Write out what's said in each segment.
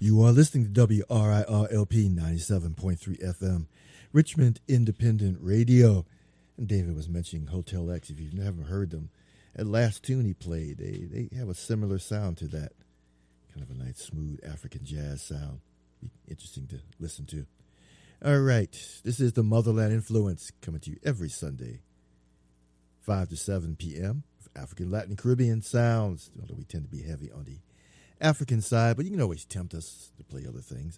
You are listening to WRIR-LP 97.3 FM, Richmond Independent Radio. And David was mentioning Hotel X. If you've never heard them, that last tune he played, they have a similar sound to that. Kind of a nice, smooth African jazz sound. Be interesting to listen to. All right, this is the Motherland Influence coming to you every Sunday, 5 to 7 p.m. African, Latin, Caribbean sounds, although we tend to be heavy on the African side, but you can always tempt us to play other things.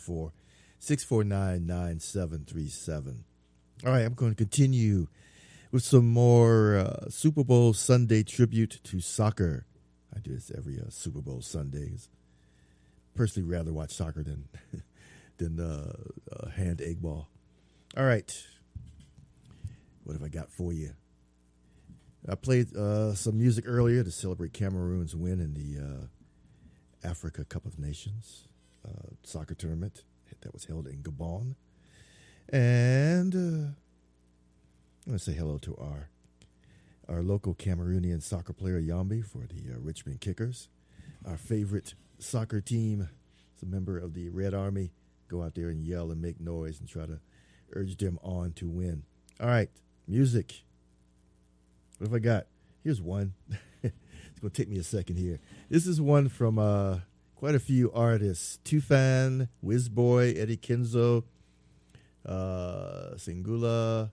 804-649-9737. All right, I'm going to continue with some more Super Bowl Sunday tribute to soccer. I do this every Super Bowl Sunday. Personally, rather watch soccer than hand egg ball. All right, what have I got for you? I played some music earlier to celebrate Cameroon's win in the Africa Cup of Nations soccer tournament that was held in Gabon. And I'm going to say hello to our local Cameroonian soccer player, Yambi, for the Richmond Kickers. Our favorite soccer team is a member of the Red Army. Go out there and yell and make noise and try to urge them on to win. All right, music. What have I got? Here's one. It's going to take me a second here. This is one from quite a few artists. Tufan, Wizboy, Eddie Kenzo, Singula,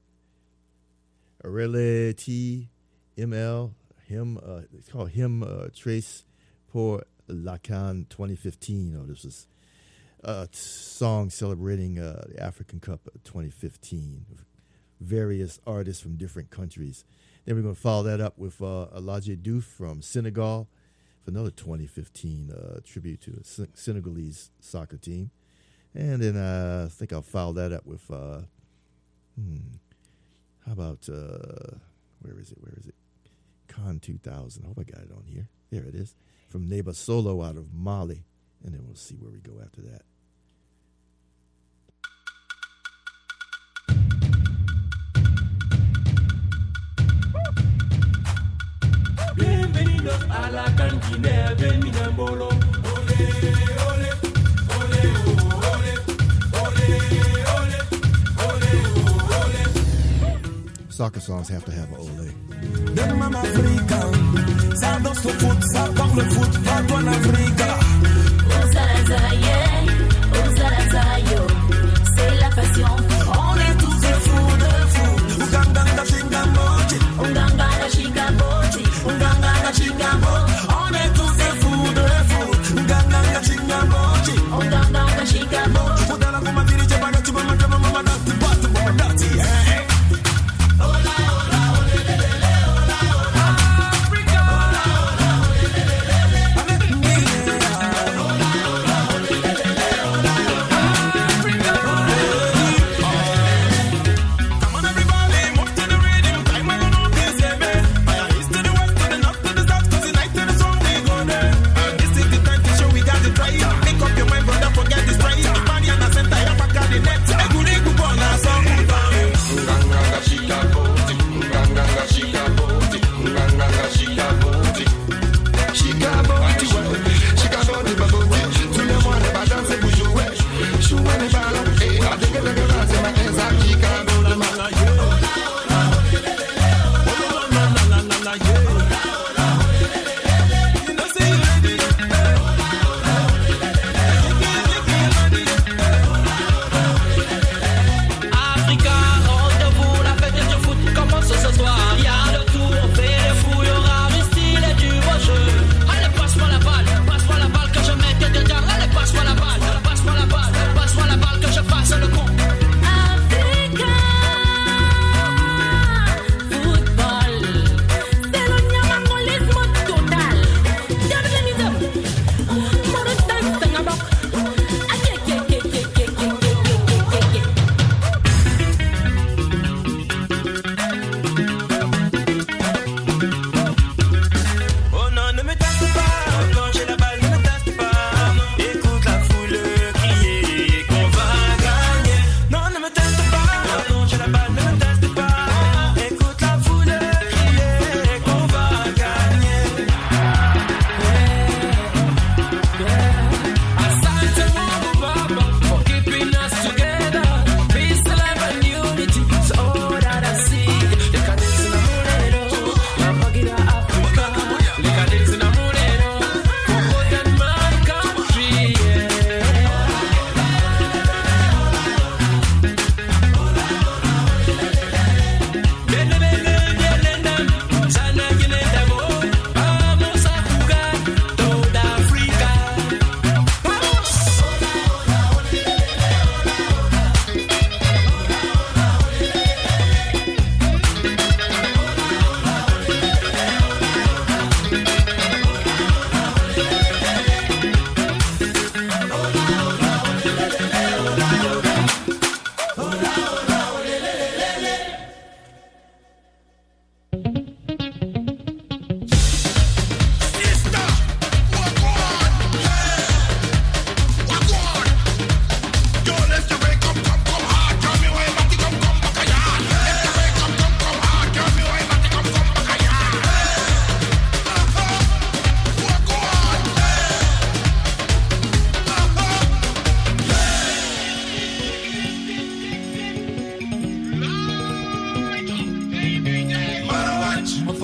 Arele T, ML, him, it's called Him Trace pour Lacan 2015. Oh, this is a song celebrating the African Cup 2015. Various artists from different countries. Then we're going to follow that up with Alhaji Diouf from Senegal for another 2015 tribute to a Senegalese soccer team. And then I think I'll follow that up with, how about, where is it? Con 2000. I hope I got it on here. There it is. From Neba Solo out of Mali. And then we'll see where we go after that. Bienvenidos a la cantina de Minambolo. Ole, ole, ole, ole, ole, ole, ole. Soccer songs have to have an ole. Dem en Afrika, ça danse le foot, ça parle le foot, va-toi en Afrika. Ozalazaye, c'est la passion, on est tous des fous de foot. Uganda, Shingamoji, Uganda, Shingamoji, Uganda, Shingamoji, on est tous des fous de foot. Uganda, Shingamoji, Uganda, Shingamoji, Uganda, Shingamoji, Uganda, Shingamoji,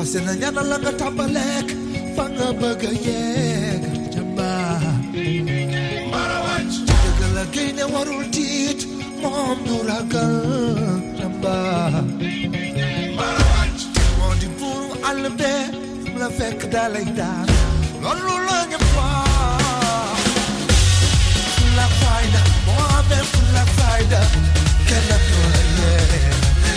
sena ñana la nga tàmbaleek fa nga bëgg a yegg jàmbaar dëgg la gaynde warul tiit moom du ragal jàmbaar moo di buuru àll bee la fekk dalay daan loolu la ñëpp wax fulla fayda moo amee fulla fayda kenn du la yee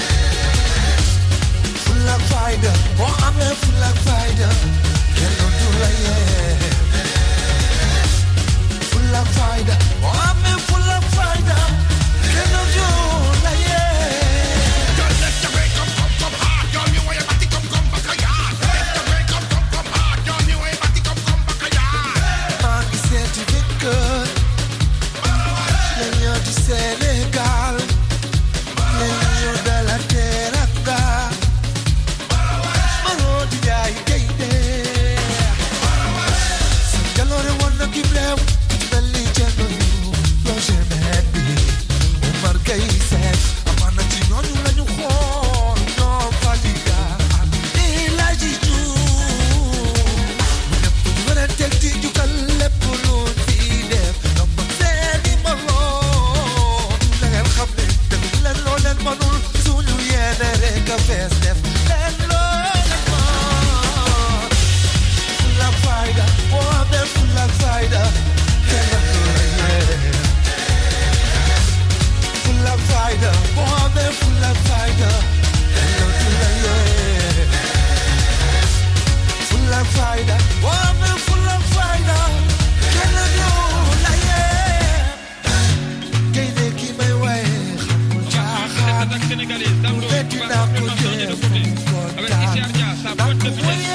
fulla fayda moo amee fulla fayda kenn du la yee fulla fayda moo amee fulla fayda kenn du la yee Sénégal, l'union de la teranga, Marodi Jai Gaide, Sangalore wanna give them, Belly General, Roger Mendy, Omar Gaisek, Amana Chinon, you hold, no Fadiga, Elaji Ju, when I take you can let Pulu feed them, no Seni Malo. Manul suñu yene rek a fees def leen loole ma fulla fayda boo amee fulla fayda kenn du la yee fulla fayda boo amee fulla fayda kenn du la yee fulla fayda boo amee fulla fayda kenn du la yee gaynde ki may waye Attaque sénégalaise dans l'eau, avec Issa Ardia, ça botte de vitesse.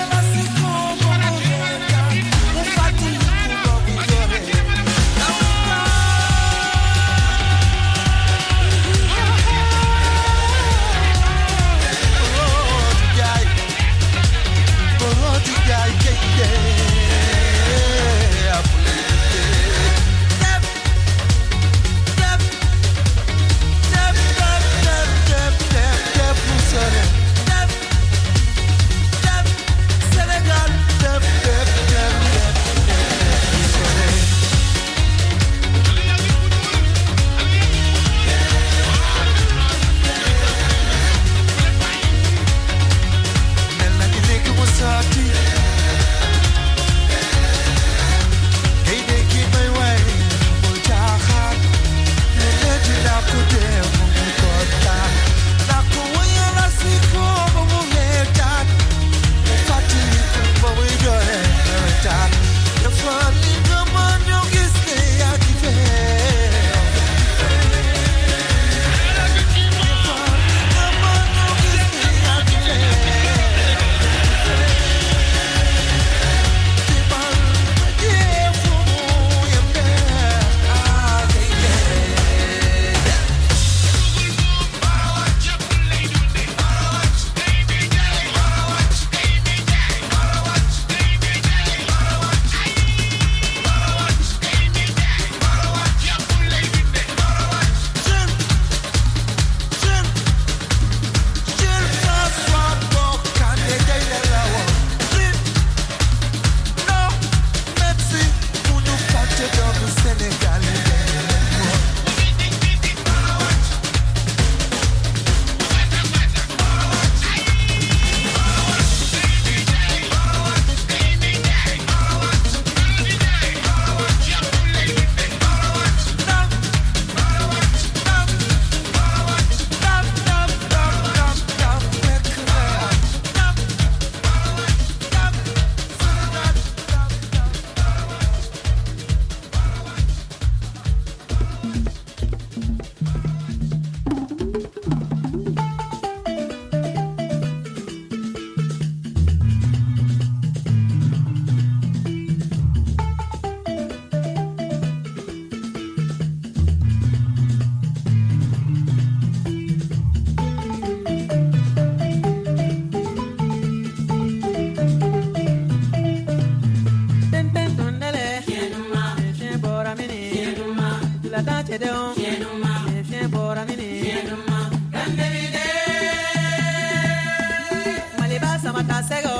Sego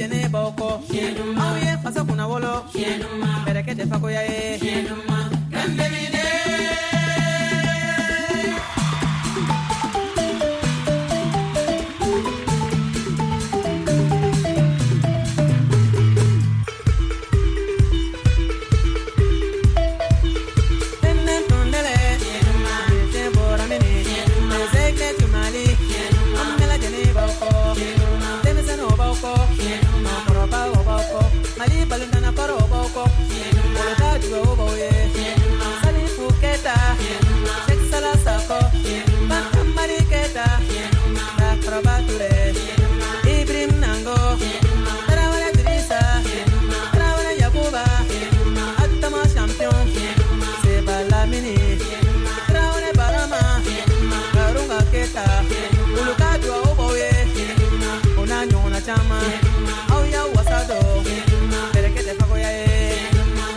jene boko auye fasa kuna wolo berekete fako ya e kandemine Mali balundana paro boko, oloda juwa oboye, sali fuketa, shek sala sako, baka mariketa, da krabature, Ibrim nango, tarawale drisa, tarawale yakuba, atama champion, seba lamini, tarawale barama, karunga keta, oloda juwa oboye, ona nyona chama, auya wasado.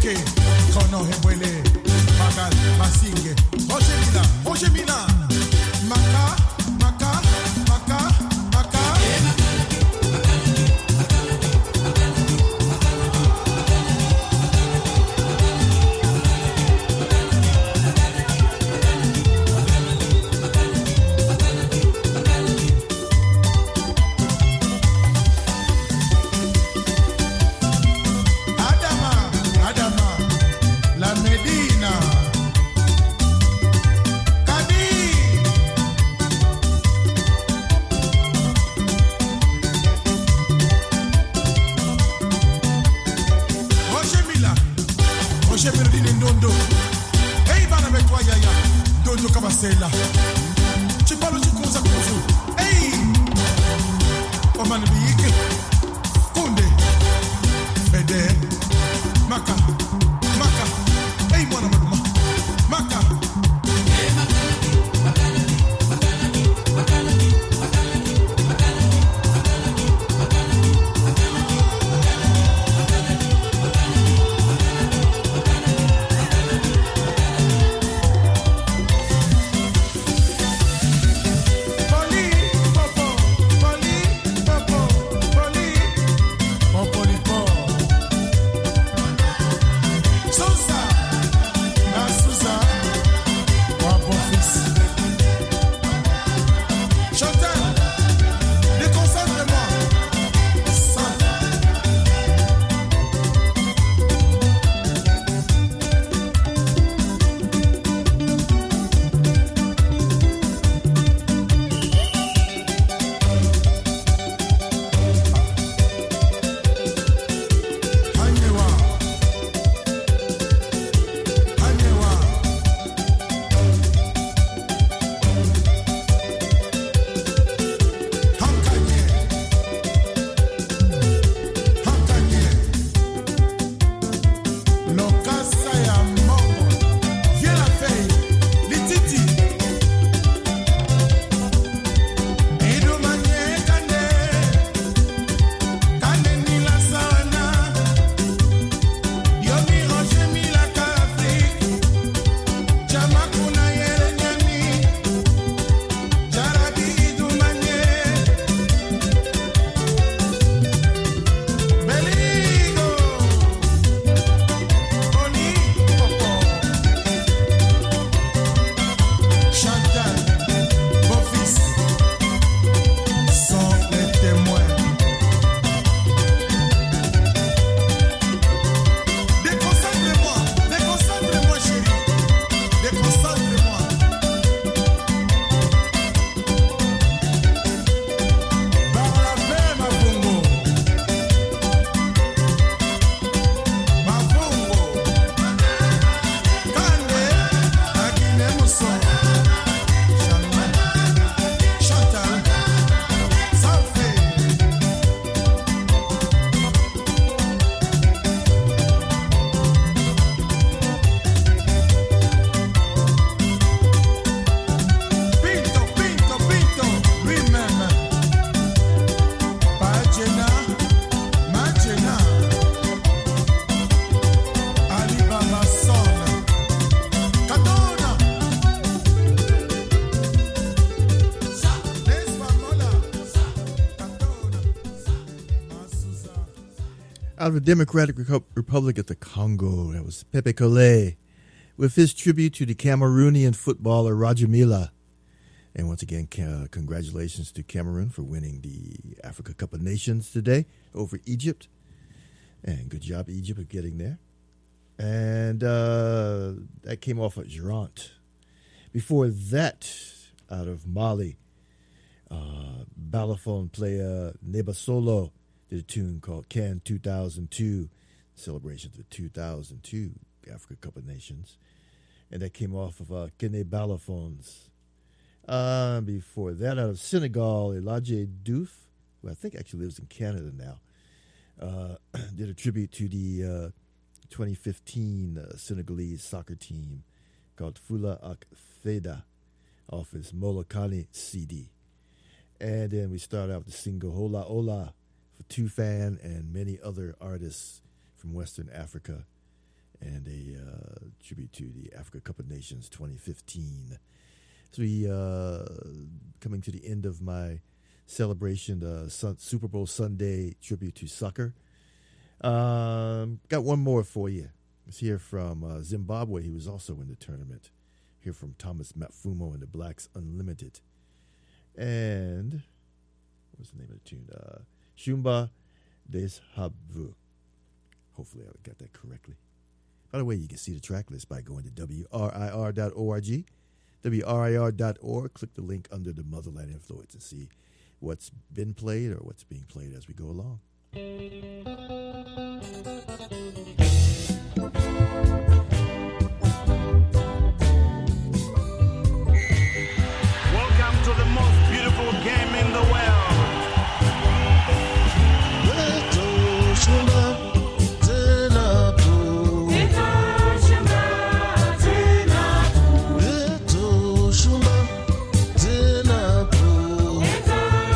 Okay, kono hebwele, magal, masinge, Roger Mila, maka, maka, maka, maka. Adama, la Medina. Roger Melodine Ndondo. Hey bana metwa yaya. Ndondo kabasela. Chipalo chikuza kuzu. Hey. Omani biyike. Kunde. Bede. Maka. Maka. Hey mwana mwana. Maka. Out of the Democratic Republic of the Congo, that was Pepe Kole with his tribute to the Cameroonian footballer Roger Mila. And once again, congratulations to Cameroon for winning the Africa Cup of Nations today over Egypt. And good job, Egypt, of getting there. And that came off at Girant. Before that, out of Mali, balafon player Nebasolo did a tune called Can 2002, celebration of the 2002 Africa Cup of Nations. And that came off of Kene Balafons. Before that, out of Senegal, Elijah Diouf, who I think actually lives in Canada now, did a tribute to the 2015 Senegalese soccer team called Fula Ak Feda off his Molokani CD. And then we start out with the single Hola Ola for Tufan and many other artists from Western Africa. and a tribute to the Africa Cup of Nations 2015. So we coming to the end of my celebration, Super Bowl Sunday tribute to soccer. Got one more for you. Let's hear from Zimbabwe. He was also in the tournament. Hear from Thomas Matfumo and the Blacks Unlimited. And what's the name of the tune? Shumba Deshabu. Hopefully I got that correctly. By the way, you can see the track list by going to WRIR.org. WRIR.org. Click the link under the Motherland Influence and see what's been played or what's being played as we go along. Welcome to the most beautiful game in the world.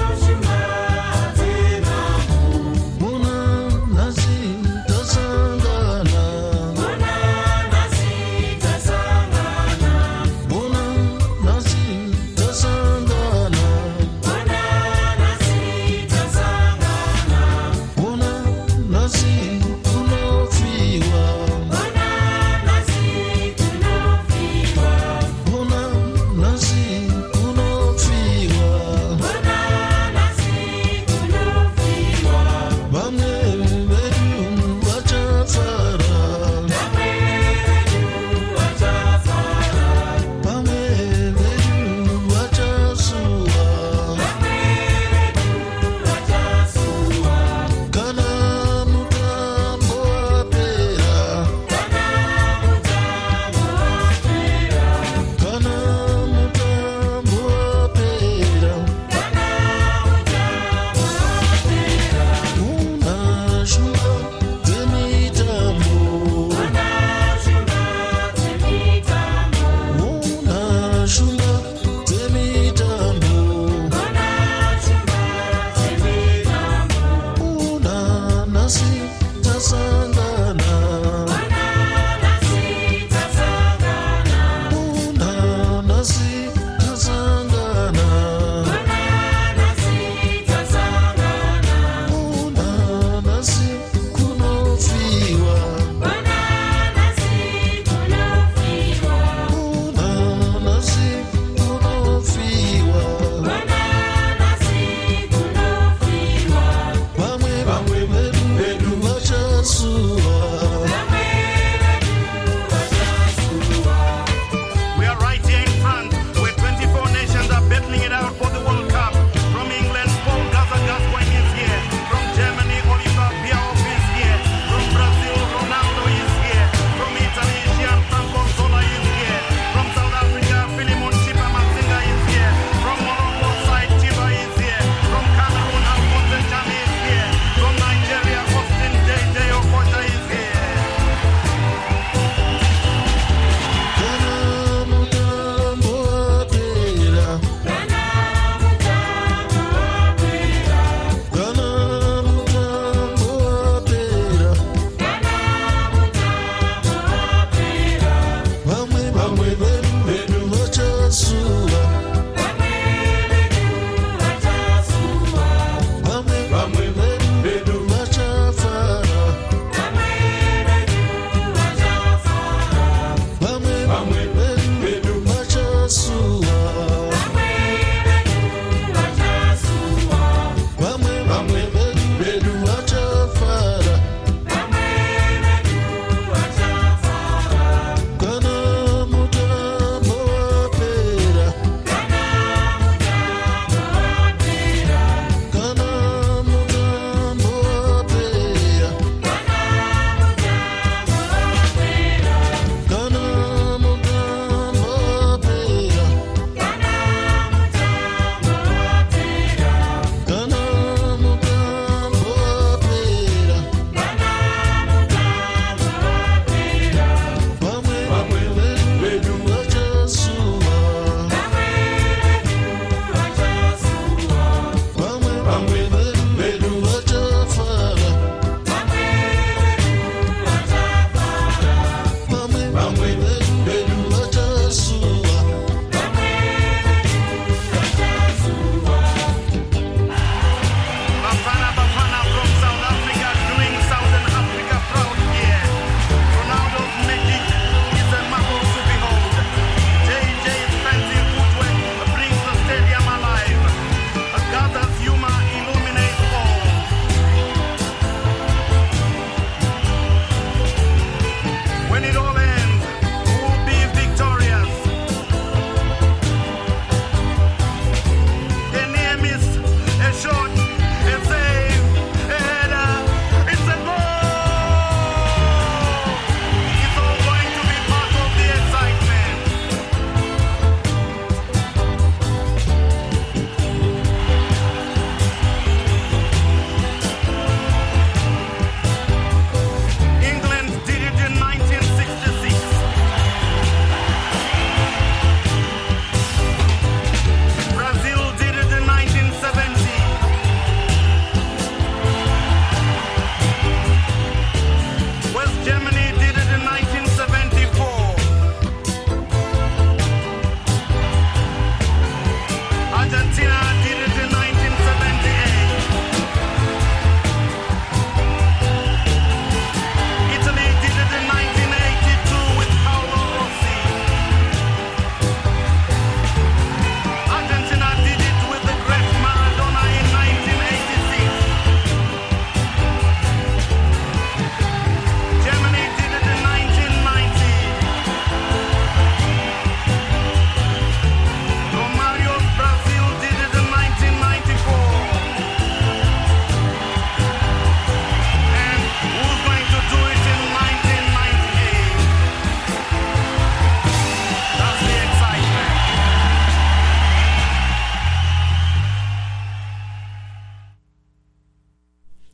Sanga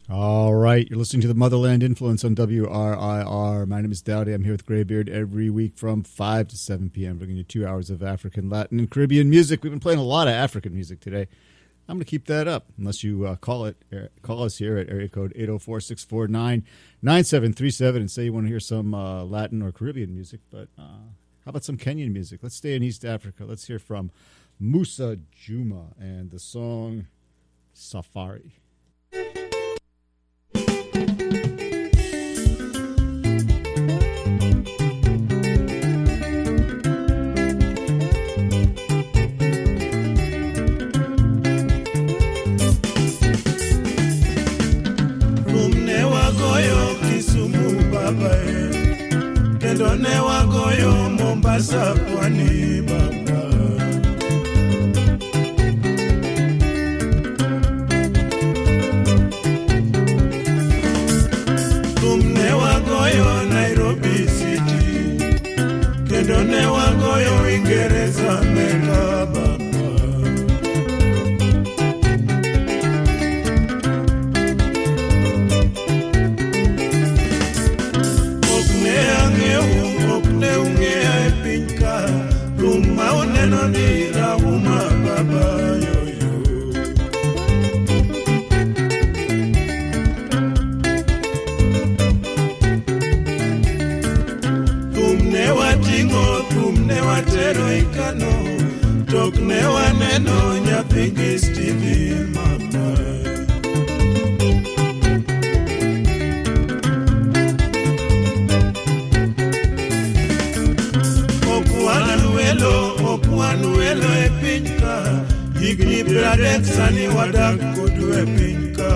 All right, you're listening to the Motherland Influence on WRIR. My name is Dowdy. I'm here with Graybeard every week from 5 to 7 p.m. bringing you 2 hours of African, Latin, and Caribbean music. We've been playing a lot of African music today. I'm going to keep that up unless you call us here at area code 804-649-9737 and say you want to hear some Latin or Caribbean music. But how about some Kenyan music? Let's stay in East Africa. Let's hear from Musa Juma and the song Safari. Kendo ne wagoyo Mombasa pwani baba. Ne wagoyo Nairobi City. Kendo ne wagoyo Uingereza Meka baba. Neno ni rauma baba yoyo. Tumne watingo, tumne watero ikano. Tokne waneno nyapingi Stevie mama. Okuanuelo e pinka, igni bradek sani wadak kodu e pinka.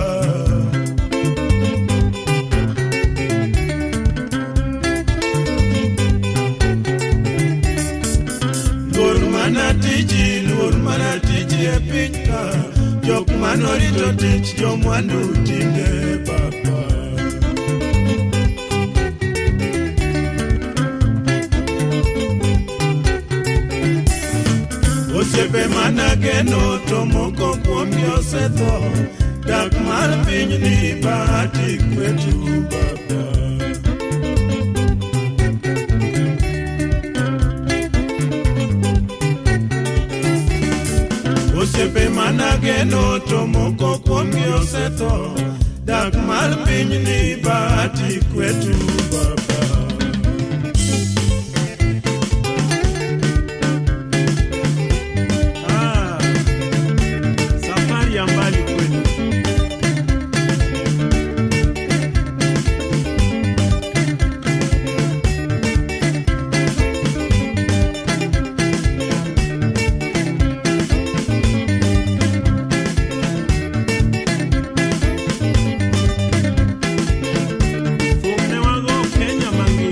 Luor mana tiji e pinka, jok manorito tich jomwandu tinde baba. Osiepe manageno to moko kuom yosetho, dak mar piny ni bahati kwetu baba. Osiepe manageno to moko kuom yosetho, dak mar piny ni bahati kwetu baba. Kenya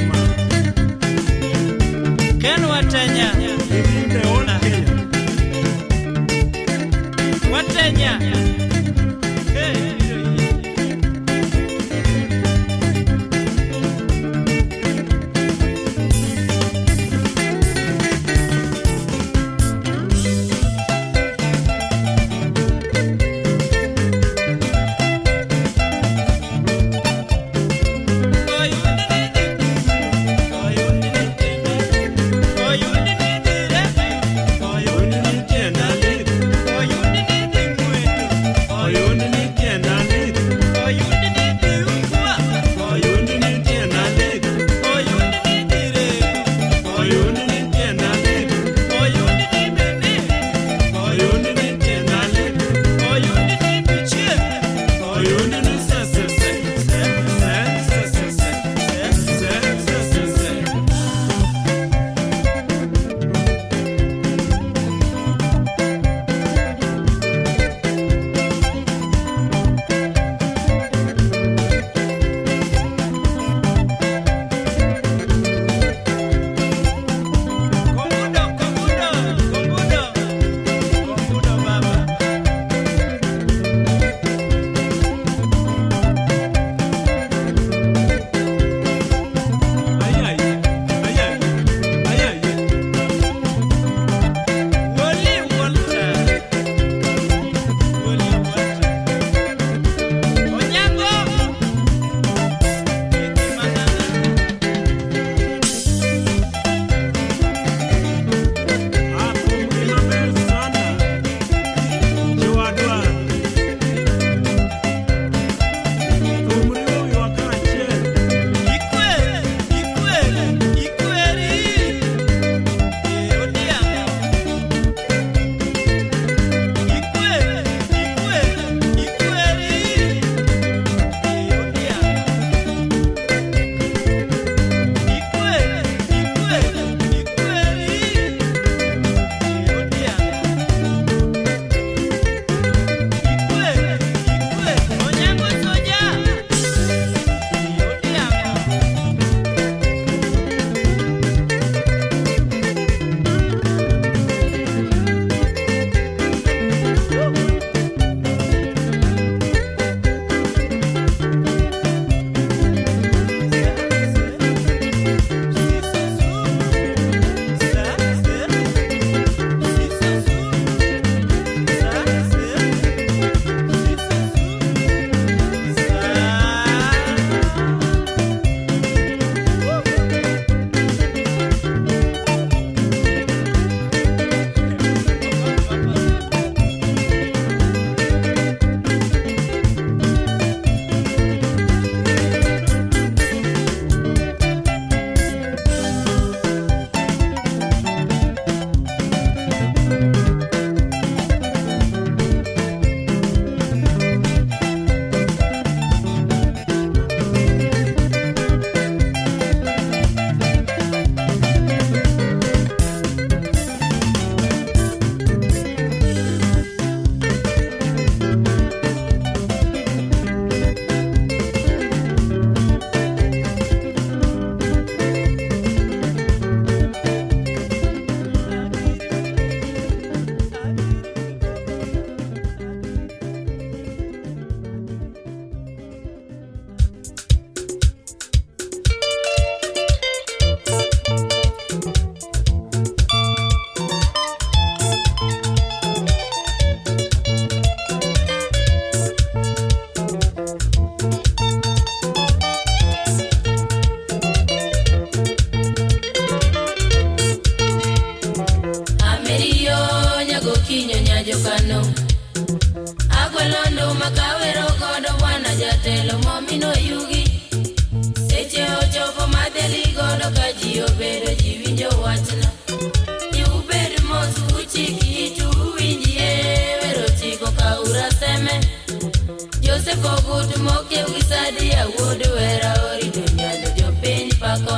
jatelo momino yugi. Seche ochopo madeli godo ka ji obedo ji winjo wachna. Ubed mos uchiki tu winjie wero chiko ka uraseme. Joseph Ogut moke wisadi ya wood wera ori dunyalo jopiny pako.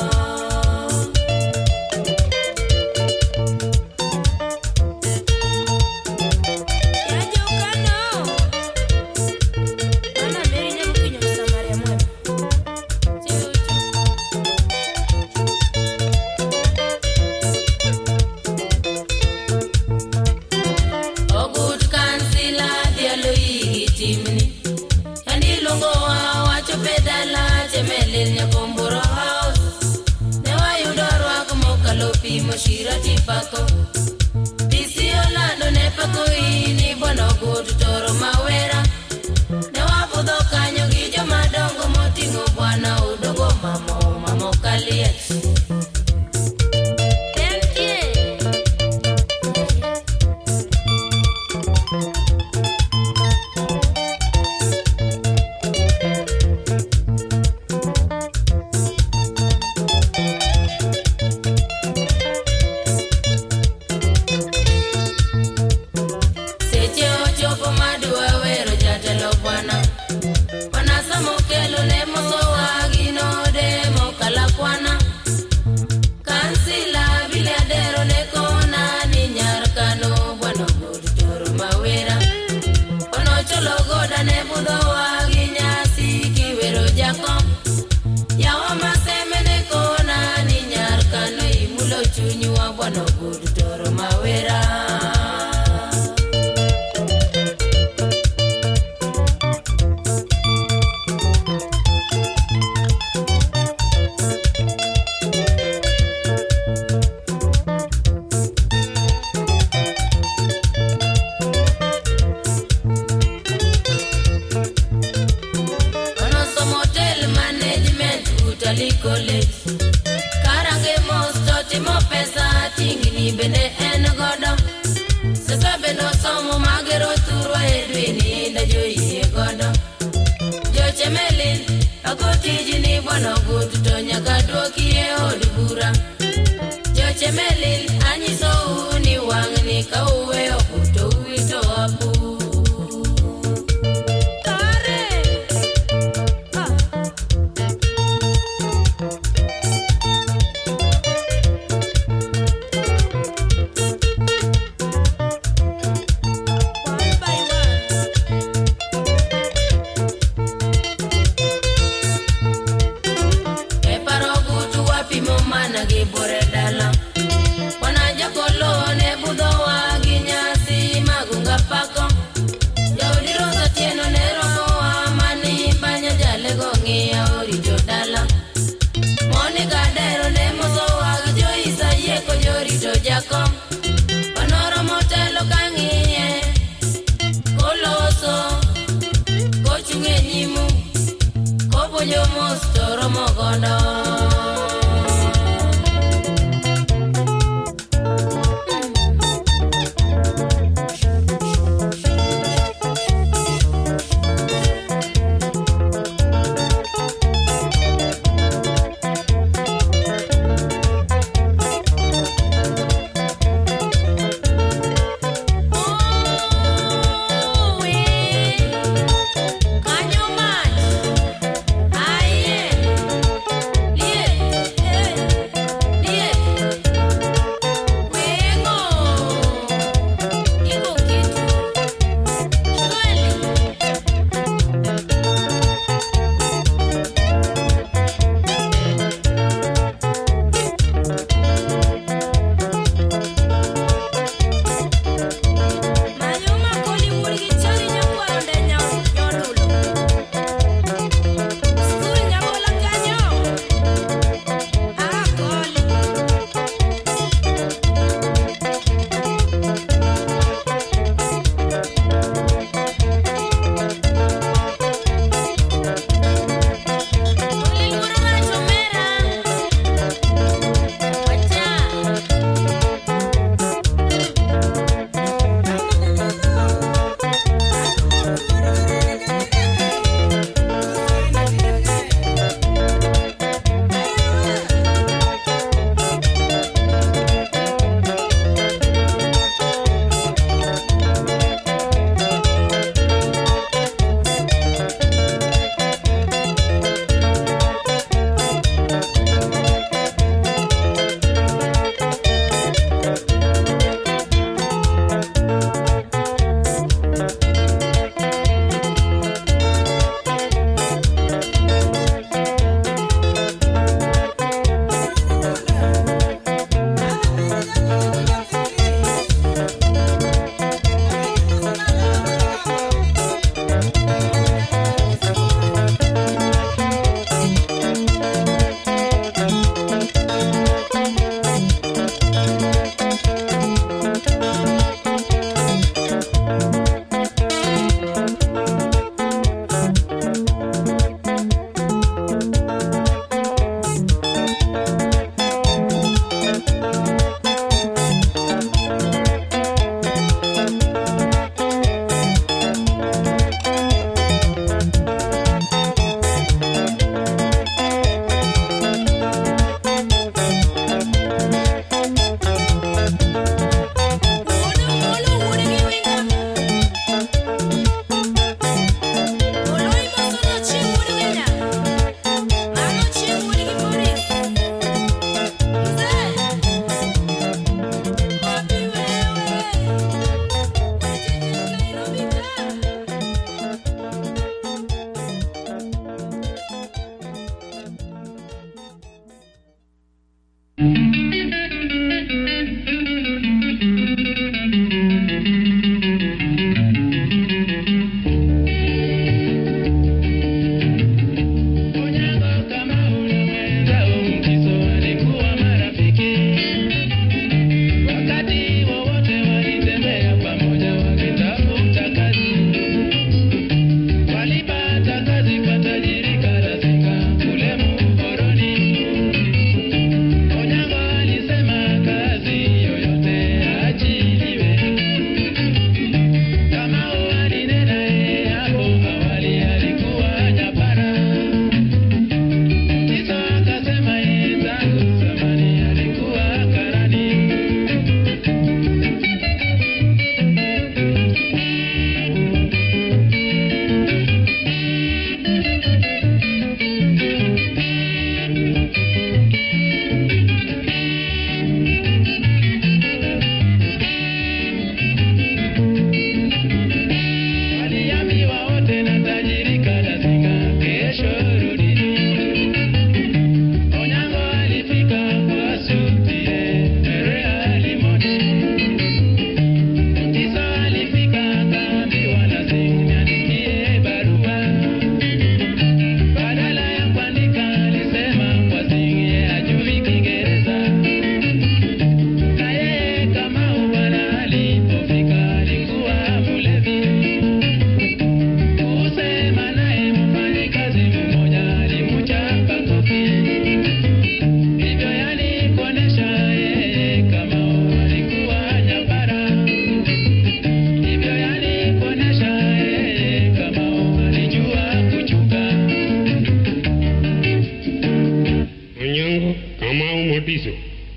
Moshira tipako Disi olando ne pako ini Bono kutu toro mawera Ne wapudho kanyo gi joma dongo motingo bwana udogo mamo kaliet.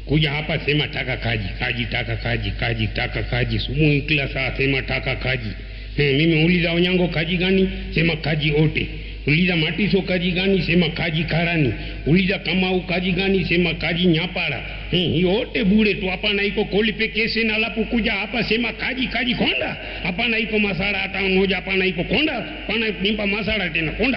kuja hapa sema taka kaji, taka kaji, subuhi kila saa sema taka kaji. Mimi uliza Onyango kaji gani? Sema kaji ote. Uliza Matiso kaji gani? Sema kaji Karani. Uliza Kamau kaji gani? Sema kaji Nyapara. Yote bure tu, hapana iko kolipe kese na lapu kuja hapa sema kaji konda. Hapana iko masara hata moja, hapana iko konda. Hapana nimpa masara tena konda.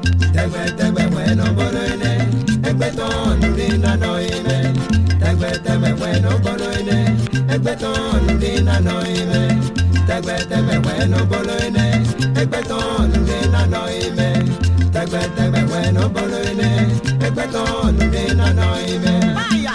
Tegbe nano ime tegbe tegbe bueno bolo ine egbe ton nude nano ime tegbe tegbe bueno bolo ine egbe ton nude nano ime fire.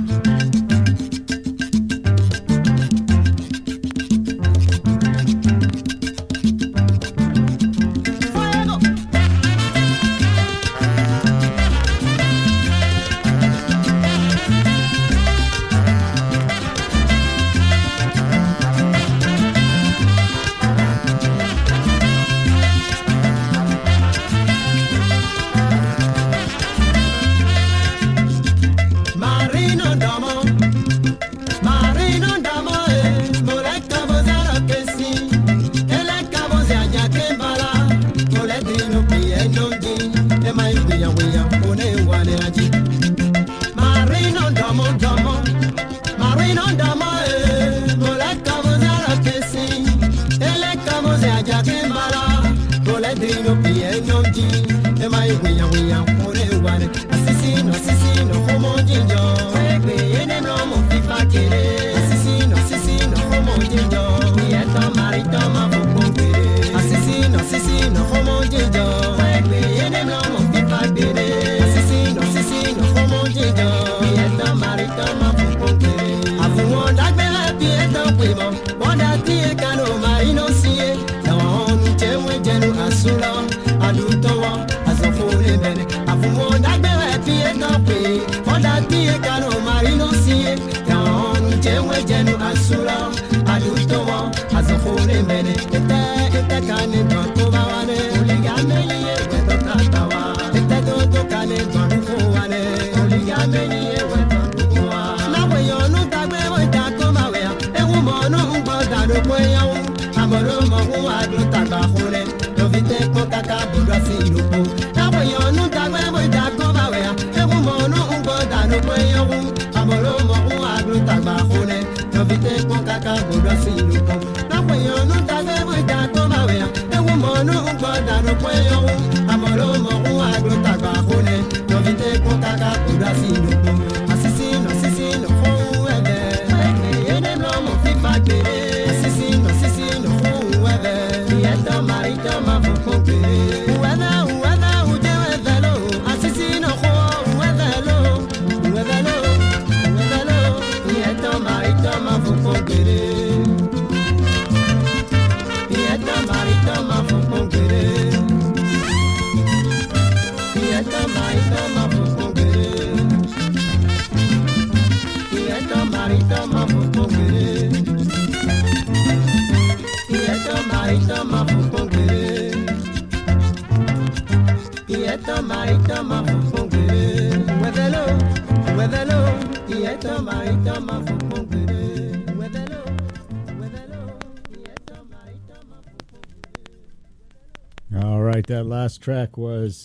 All right, that last track was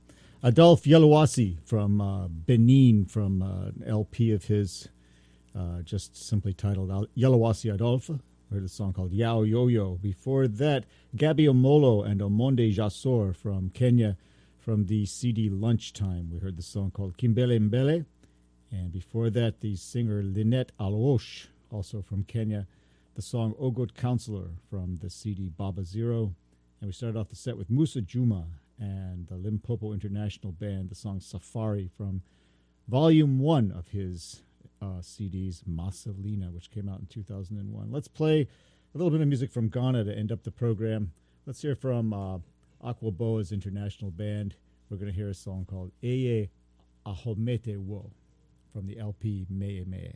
Adolphe Yelawasi from Benin, from an LP of his, just simply titled Yelawasi Adolphe. We heard a song called Yao Yo-Yo. Before that, Gabi Omolo and Omonde Jasor from Kenya, from the CD Lunchtime. We heard the song called Kimbele Mbele. And before that, the singer Lynette Alosh, also from Kenya, the song O Good Counselor from the CD Baba Zero. And we started off the set with Musa Juma and the Limpopo International Band, the song Safari from Volume 1 of his CDs, Masalina, which came out in 2001. Let's play a little bit of music from Ghana to end up the program. Let's hear from Aquaboa's International Band. We're going to hear a song called Eye Ahomete Wo from the LP Meye Meye.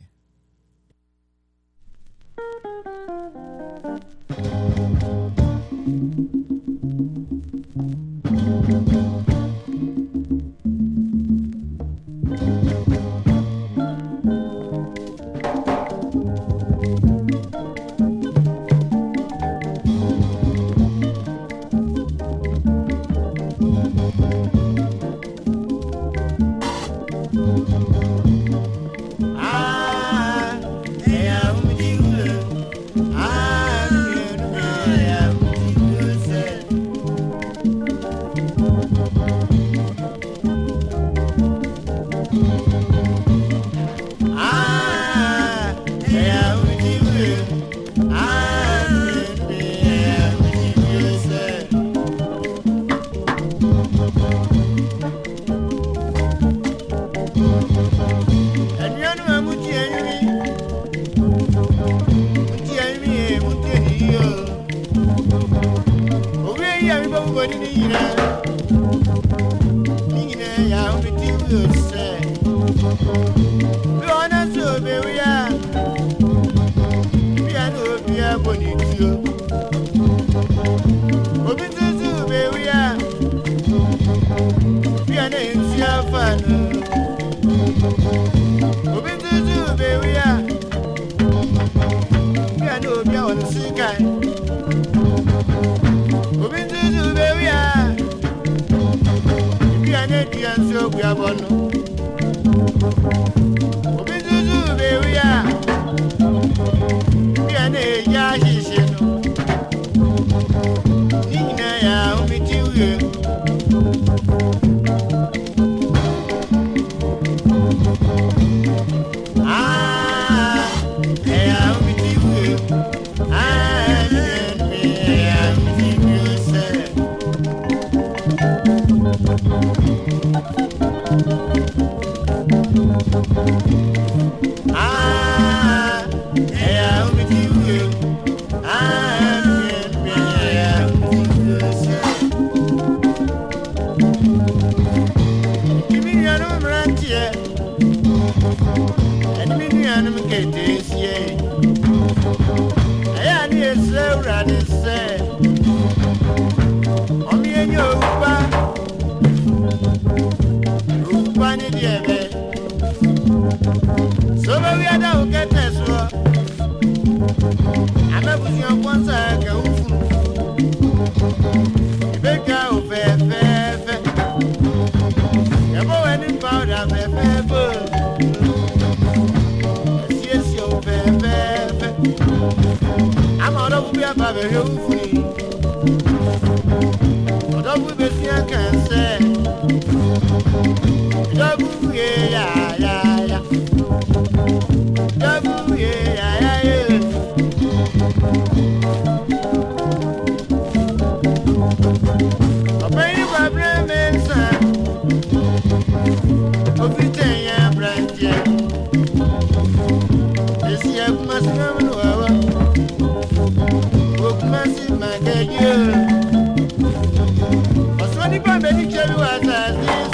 Baby, tell you what I